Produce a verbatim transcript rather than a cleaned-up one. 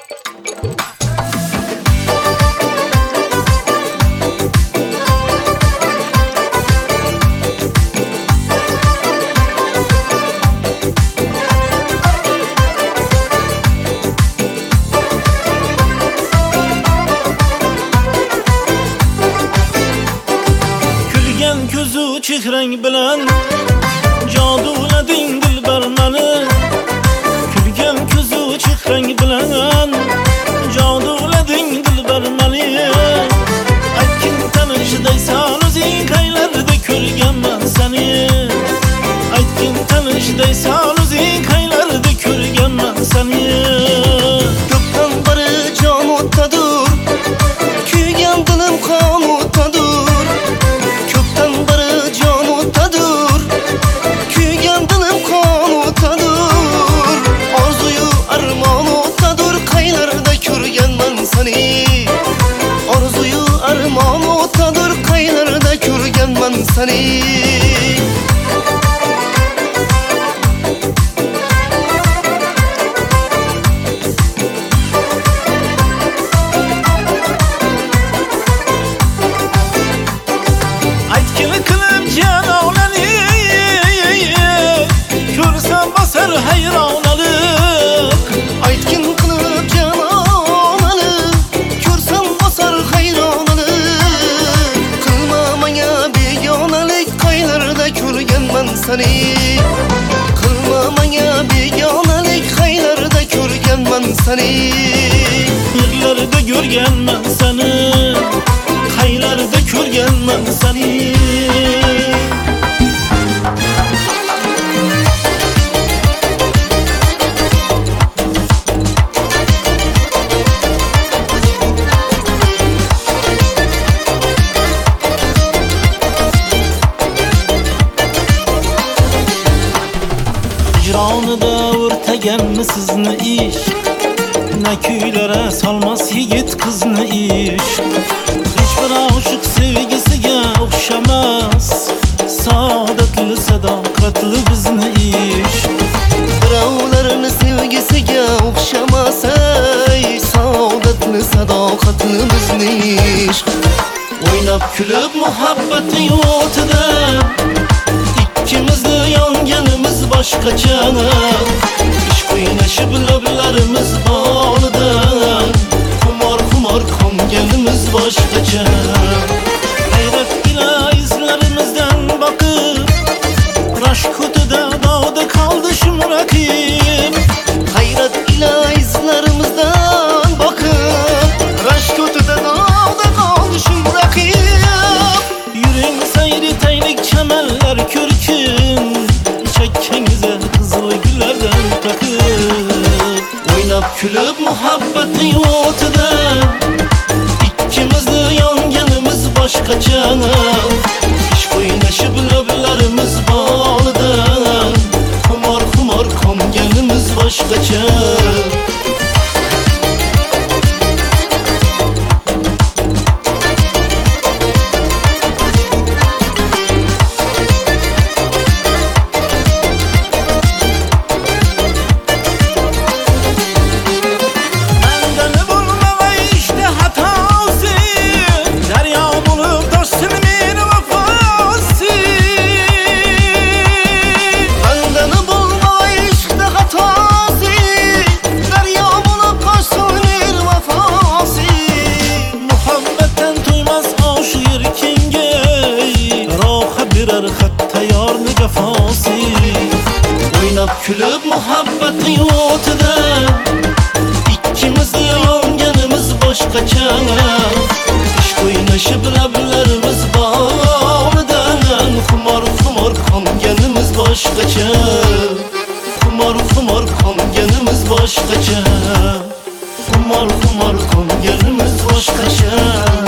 Ko'zu chehrang bilan jodulading dilbar mani. Kulgan ko'zu chehrang bilan jodulading dilbar mani. Aytgin tanishdaysan o'zing qaylarda ko'rganman seni. Aytgin tanishdaysan o'zing qaylarda ko'rganman seni. Ko'pdan beri jon o'tadur, kuygan dilim qon o'tadur. Orzuyu armon o'tadur, qaylarda ko'rganman seni. Aytgin qilib janonani, ko'rsam bosar hayronalik. Aytgin qilib janonani, ko'rsam bosar hayronalik. Qilma menga begonalik, qaylarda ko'rganman seni. Qilma menga begonalik, qaylarda ko'rganman seni. Yerlarda ko'rganman seni, qaylarda ko'rganman seni. Hicronida o'rtaganmi sizni ish? Na kuylara solmas yigit qizni ish. Hech bir oshiq sevgisiga o'xshamas, saodatli sadoqatli bizni ish. Birovlarni sevgisiga o'xshamas, ey saodatli sadoqatli bizni ish. O'ynab kulib muhabbati o'tida ikkimizni yonganimiz boshqacha. Ish o'ynashib lablarimiz bolidan xumor xumor qonganimiz boshqacha. Hayrat ila izlarimizdan boqib, rashk o'tida dog'da qoldi shum raqib. Hayrat ila izlarimizdan boqib, rashk o'tida dog'da qoldi shum raqib. Yuring sayri taylik chamanlar ko'rkin, chakkangiza qizil gullardan taqib. O'ynab kulib muhabbati o'tida ikkimizni yonganimiz boshqacha. Ish o'ynashib lablarimiz bolidan xumor xumor qonganimiz boshqacha. O'ynab kulib muhabbati o'tida ikkimizni yonganimiz boshqacha. Ish o'ynashib lablarimiz bolidan xumor xumor qonganimiz boshqacha. Xumor xumor qonganimiz boshqacha. Xumor xumor qonganimiz boshqacha.